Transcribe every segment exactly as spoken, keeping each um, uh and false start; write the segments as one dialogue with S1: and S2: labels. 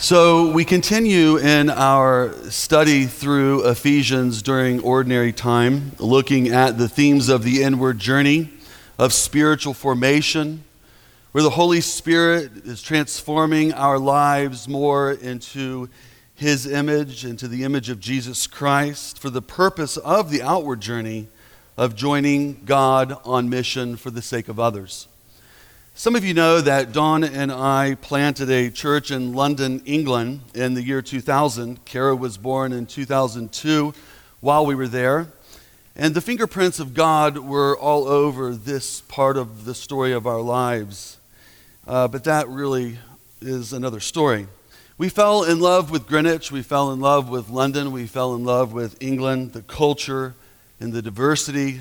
S1: So we continue in our study through Ephesians during ordinary time, looking at the themes of the inward journey, of spiritual formation, where the Holy Spirit is transforming our lives more into His image, into the image of Jesus Christ, for the purpose of the outward journey of joining God on mission for the sake of others. Some of you know that Dawn and I planted a church in London, England in the year two thousand. Kara was born in two thousand two while we were there. And the fingerprints of God were all over this part of the story of our lives. Uh, but that really is another story. We fell in love with Greenwich. We fell in love with London. We fell in love with England, the culture and the diversity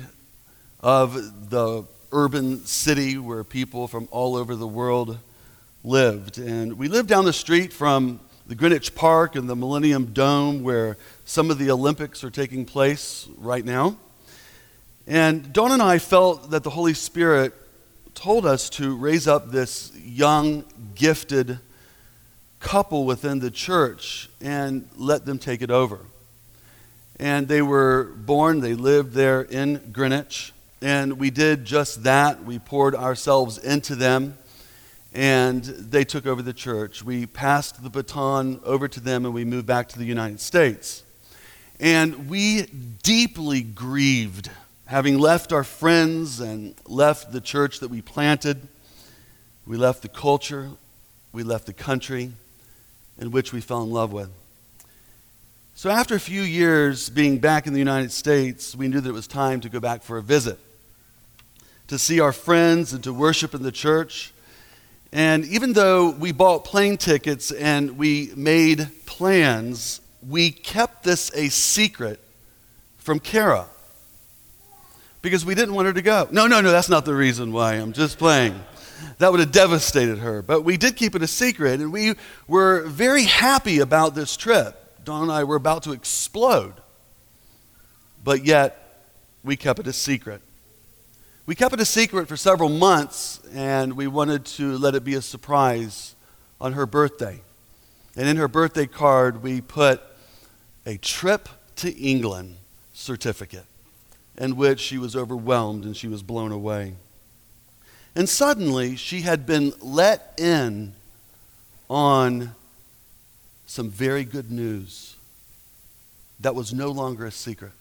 S1: of the urban city where people from all over the world lived. And we lived down the street from the Greenwich Park and the Millennium Dome, where some of the Olympics are taking place right now. And Dawn and I felt that the Holy Spirit told us to raise up this young, gifted couple within the church and let them take it over. And they were born, they lived there in Greenwich. And we did just that. We poured ourselves into them, and they took over the church. We passed the baton over to them, and we moved back to the United States. And we deeply grieved, having left our friends and left the church that we planted. We left the culture, we left the country in which we fell in love with. So after a few years being back in the United States, we knew that it was time to go back for a visit, to see our friends and to worship in the church. And even though we bought plane tickets and we made plans, we kept this a secret from Kara because we didn't want her to go. No, no, no, that's not the reason why. I'm just playing. That would have devastated her. But we did keep it a secret, and we were very happy about this trip. Dawn and I were about to explode, but yet we kept it a secret. We kept it a secret for several months, and we wanted to let it be a surprise on her birthday. And in her birthday card, we put a trip to England certificate, in which she was overwhelmed and she was blown away. And suddenly, she had been let in on some very good news that was no longer a secret.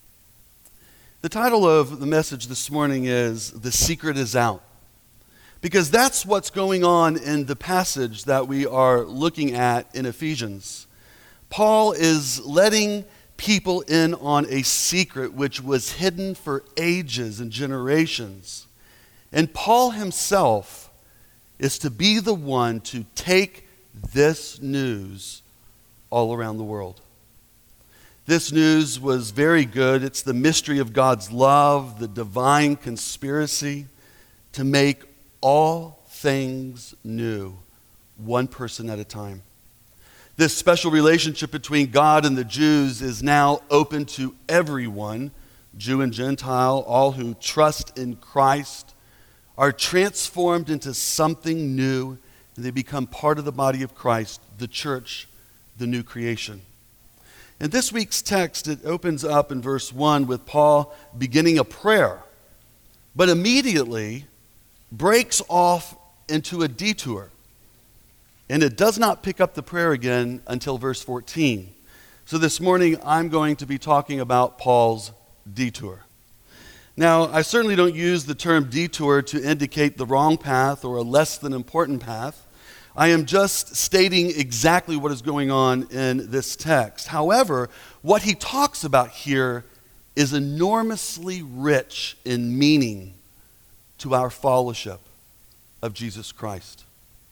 S1: The title of the message this morning is "The Secret is Out," because that's what's going on in the passage that we are looking at in Ephesians. Paul is letting people in on a secret which was hidden for ages and generations. And Paul himself is to be the one to take this news all around the world. This news was very good. It's the mystery of God's love, the divine conspiracy to make all things new, one person at a time. This special relationship between God and the Jews is now open to everyone, Jew and Gentile. All who trust in Christ are transformed into something new, and they become part of the body of Christ, the church, the new creation. In this week's text, it opens up in verse one with Paul beginning a prayer, but immediately breaks off into a detour. And it does not pick up the prayer again until verse fourteen. So this morning, I'm going to be talking about Paul's detour. Now, I certainly don't use the term detour to indicate the wrong path or a less than important path. I am just stating exactly what is going on in this text. However, what he talks about here is enormously rich in meaning to our fellowship of Jesus Christ.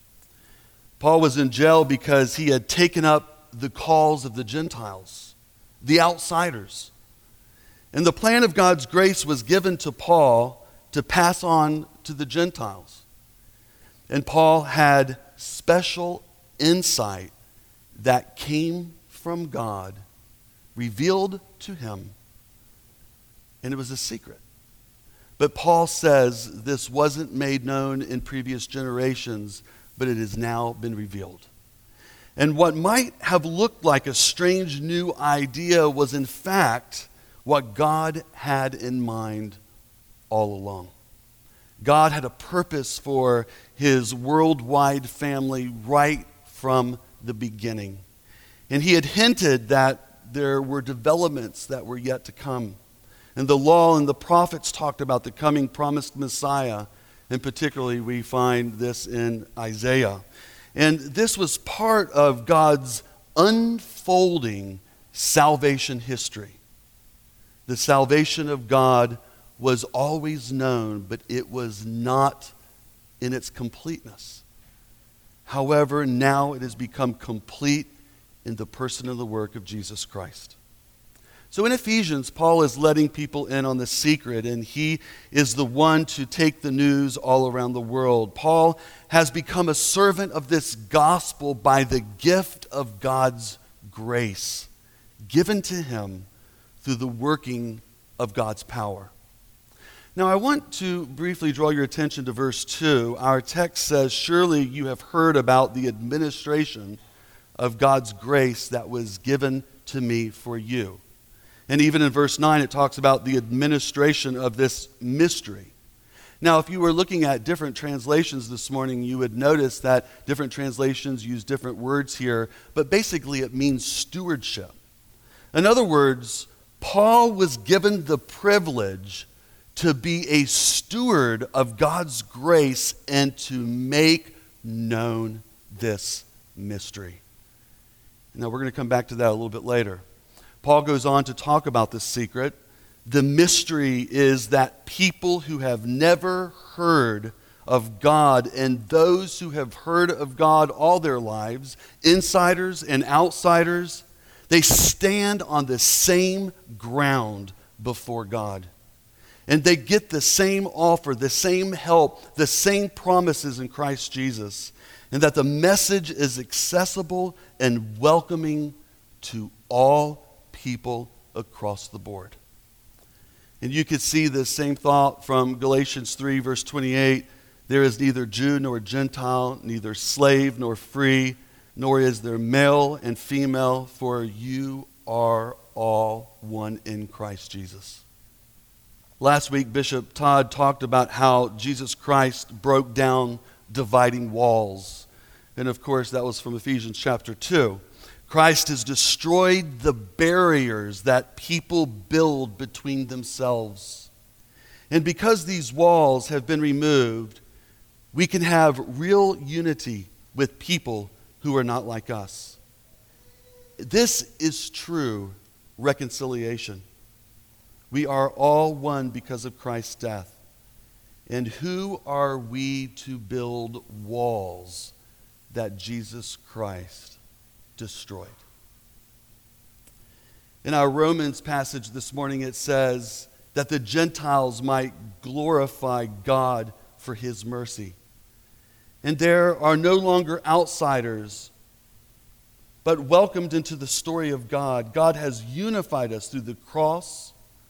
S1: Paul was in jail because he had taken up the cause of the Gentiles, the outsiders. And the plan of God's grace was given to Paul to pass on to the Gentiles. And Paul had special insight that came from God, revealed to him, and it was a secret. But Paul says this wasn't made known in previous generations, but it has now been revealed. And what might have looked like a strange new idea was in fact what God had in mind all along. God had a purpose for his worldwide family right from the beginning. And he had hinted that there were developments that were yet to come. And the law and the prophets talked about the coming promised Messiah. And particularly we find this in Isaiah. And this was part of God's unfolding salvation history. The salvation of God was always known, but it was not in its completeness. However, now it has become complete in the person and the work of Jesus Christ. So in Ephesians, Paul is letting people in on the secret, and he is the one to take the news all around the world. Paul has become a servant of this gospel by the gift of God's grace given to him through the working of God's power. Now, I want to briefly draw your attention to verse two. Our text says, "Surely you have heard about the administration of God's grace that was given to me for you." And even in verse nine, it talks about the administration of this mystery. Now, if you were looking at different translations this morning, you would notice that different translations use different words here, but basically it means stewardship. In other words, Paul was given the privilege to be a steward of God's grace and to make known this mystery. Now, we're going to come back to that a little bit later. Paul goes on to talk about this secret. The mystery is that people who have never heard of God and those who have heard of God all their lives, insiders and outsiders, they stand on the same ground before God. And they get the same offer, the same help, the same promises in Christ Jesus. And that the message is accessible and welcoming to all people across the board. And you could see this same thought from Galatians three, verse twenty-eight. There is neither Jew nor Gentile, neither slave nor free, nor is there male and female, for you are all one in Christ Jesus. Last week, Bishop Todd talked about how Jesus Christ broke down dividing walls. And of course, that was from Ephesians chapter two. Christ has destroyed the barriers that people build between themselves. And because these walls have been removed, we can have real unity with people who are not like us. This is true reconciliation. We are all one because of Christ's death. And who are we to build walls that Jesus Christ destroyed? In our Romans passage this morning, it says that the Gentiles might glorify God for his mercy. And there are no longer outsiders, but welcomed into the story of God. God has unified us through the cross,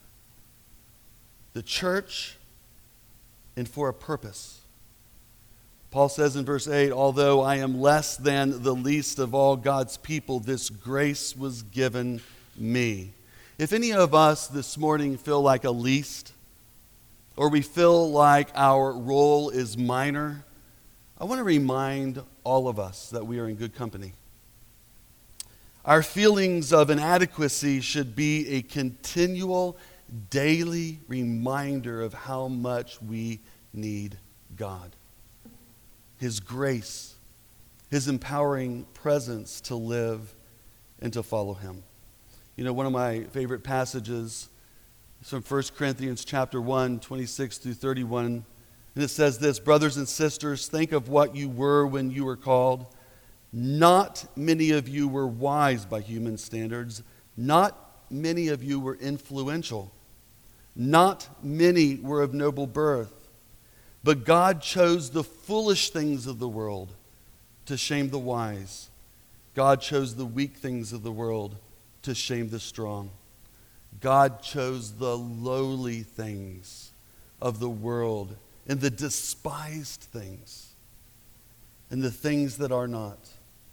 S1: the church, and for a purpose. Paul says in verse eight, "Although I am less than the least of all God's people, this grace was given me." If any of us this morning feel like a least, or we feel like our role is minor, I want to remind all of us that we are in good company. Our feelings of inadequacy should be a continual, daily reminder of how much we need God. His grace, his empowering presence to live and to follow him. You know, one of my favorite passages is from First Corinthians chapter one, twenty-six through thirty-one. And it says this, "Brothers and sisters, think of what you were when you were called. Not many of you were wise by human standards. Not many of you were influential. Not many were of noble birth. But God chose the foolish things of the world to shame the wise. God chose the weak things of the world to shame the strong. God chose the lowly things of the world and the despised things and the things that are not,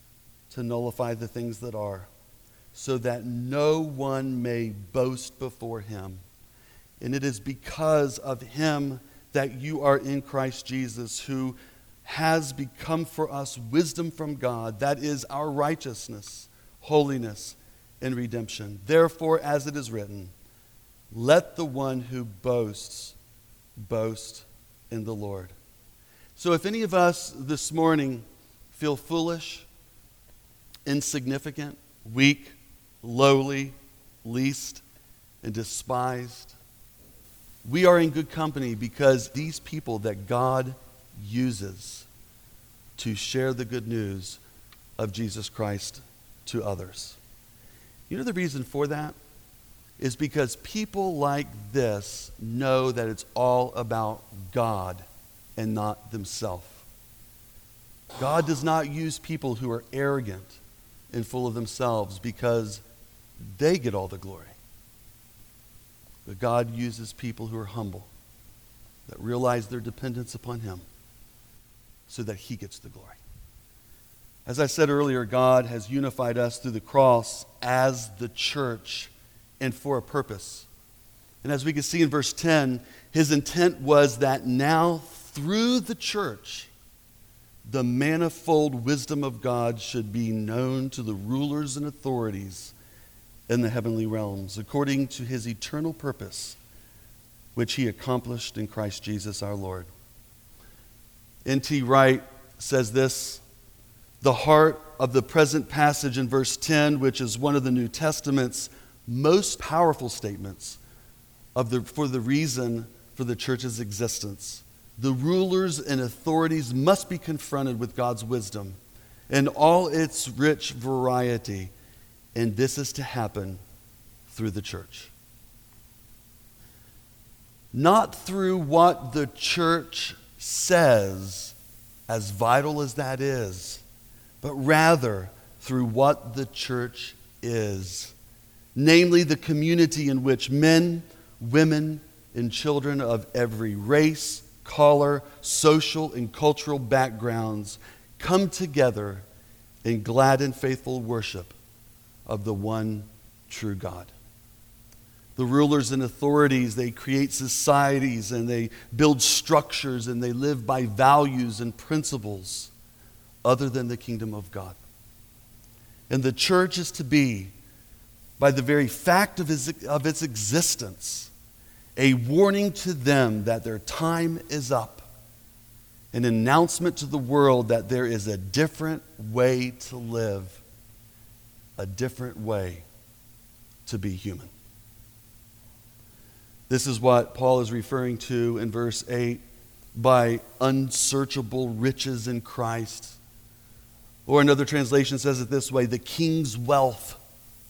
S1: to nullify the things that are, so that no one may boast before him. And it is because of him that you are in Christ Jesus, who has become for us wisdom from God, that is our righteousness, holiness, and redemption. Therefore, as it is written, let the one who boasts boast in the Lord. So if any of us this morning feel foolish, insignificant, weak, lowly, least, and despised, we are in good company, because these people that God uses to share the good news of Jesus Christ to others. You know the reason for that is because people like this know that it's all about God and not themselves. God does not use people who are arrogant and full of themselves because they get all the glory. But God uses people who are humble, that realize their dependence upon him, so that he gets the glory. As I said earlier, God has unified us through the cross as the church and for a purpose. And as we can see in verse ten, his intent was that now through the church, the manifold wisdom of God should be known to the rulers and authorities in the heavenly realms, according to his eternal purpose, which he accomplished in Christ Jesus our Lord. N T Wright says this: the heart of the present passage in verse ten, which is one of the New Testament's most powerful statements of the, for the reason for the church's existence. The rulers and authorities must be confronted with God's wisdom in all its rich variety, and this is to happen through the church. Not through what the church says, as vital as that is, but rather through what the church is, namely the community in which men, women, and children of every race, color, social, and cultural backgrounds come together in glad and faithful worship of the one true God. The rulers and authorities, they create societies and they build structures and they live by values and principles other than the kingdom of God. And the church is to be, by the very fact of, his, of its existence, a warning to them that their time is up, an announcement to the world that there is a different way to live, a different way to be human. This is what Paul is referring to in verse eight by unsearchable riches in Christ. Or another translation says it this way: the king's wealth.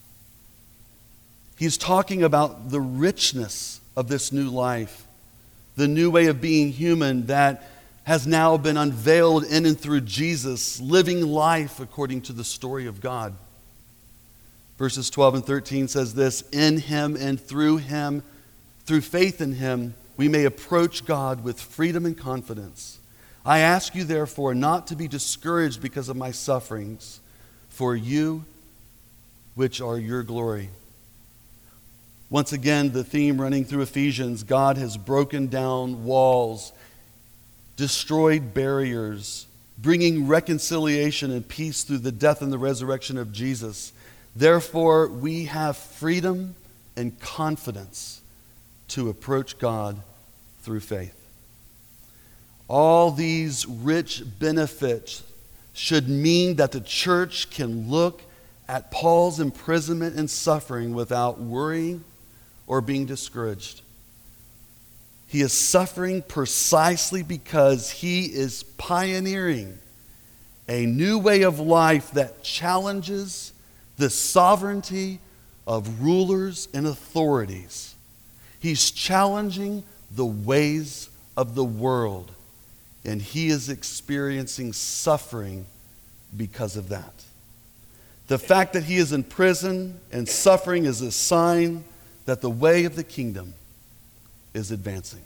S1: He's talking about the richness of this new life, the new way of being human that has now been unveiled in and through Jesus, living life according to the story of God. Verses twelve and thirteen says this: in him and through him, through faith in him, we may approach God with freedom and confidence. I ask you, therefore, not to be discouraged because of my sufferings, for you, which are your glory. Once again, the theme running through Ephesians: God has broken down walls, destroyed barriers, bringing reconciliation and peace through the death and the resurrection of Jesus. Therefore, we have freedom and confidence to approach God through faith. All these rich benefits should mean that the church can look at Paul's imprisonment and suffering without worrying or being discouraged. He is suffering precisely because he is pioneering a new way of life that challenges the sovereignty of rulers and authorities. He's challenging the ways of the world, and he is experiencing suffering because of that. The fact that he is in prison and suffering is a sign that the way of the kingdom is advancing.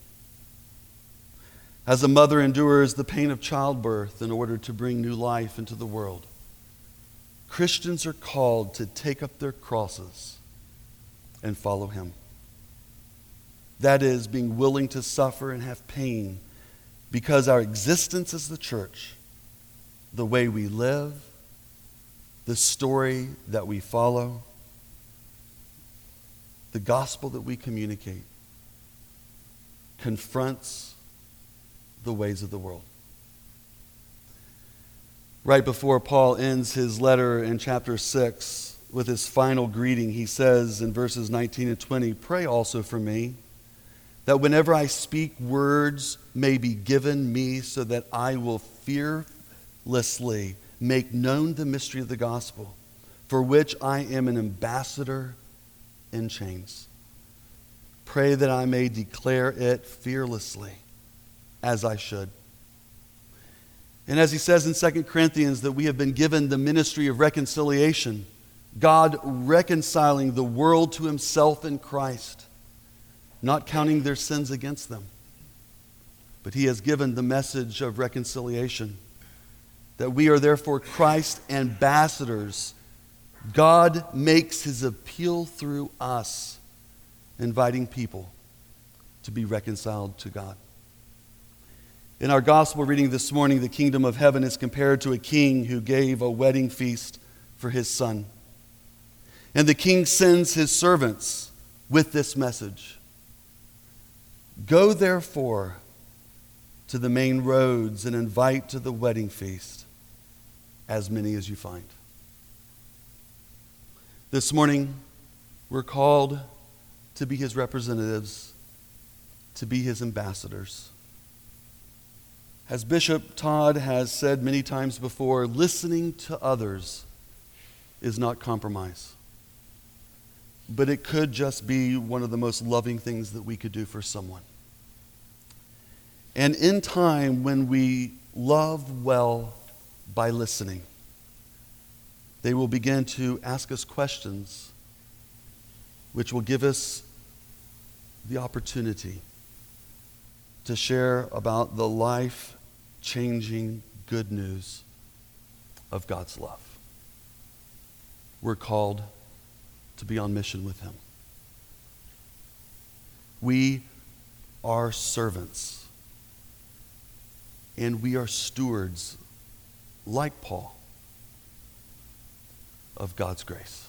S1: As a mother endures the pain of childbirth in order to bring new life into the world, Christians are called to take up their crosses and follow him. That is, being willing to suffer and have pain because our existence as the church, the way we live, the story that we follow, the gospel that we communicate, confronts the ways of the world. Right before Paul ends his letter in chapter six with his final greeting, he says in verses nineteen and twenty, "Pray also for me, that whenever I speak, words may be given me so that I will fearlessly make known the mystery of the gospel, for which I am an ambassador in chains. Pray that I may declare it fearlessly, as I should." And as he says in Second Corinthians, that we have been given the ministry of reconciliation, God reconciling the world to himself in Christ, not counting their sins against them. But he has given the message of reconciliation, that we are therefore Christ's ambassadors. God makes his appeal through us, inviting people to be reconciled to God. In our gospel reading this morning, the kingdom of heaven is compared to a king who gave a wedding feast for his son. And the king sends his servants with this message: "Go therefore to the main roads and invite to the wedding feast as many as you find." This morning, we're called to be his representatives, to be his ambassadors. As Bishop Todd has said many times before, listening to others is not compromise. But it could just be one of the most loving things that we could do for someone. And in time, when we love well by listening, they will begin to ask us questions which will give us the opportunity to share about the life-changing good news of God's love. We're called to be on mission with him. We are servants, and we are stewards, like Paul, of God's grace.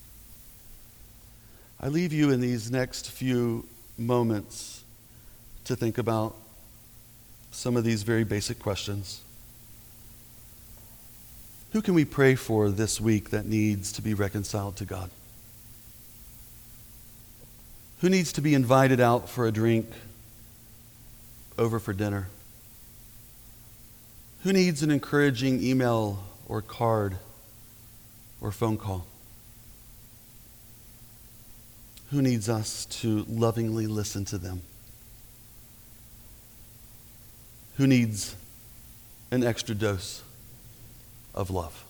S1: I leave you in these next few moments to think about some of these very basic questions. Who can we pray for this week that needs to be reconciled to God? Who needs to be invited out for a drink, over for dinner? Who needs an encouraging email or card or phone call? Who needs us to lovingly listen to them? Who needs an extra dose of love?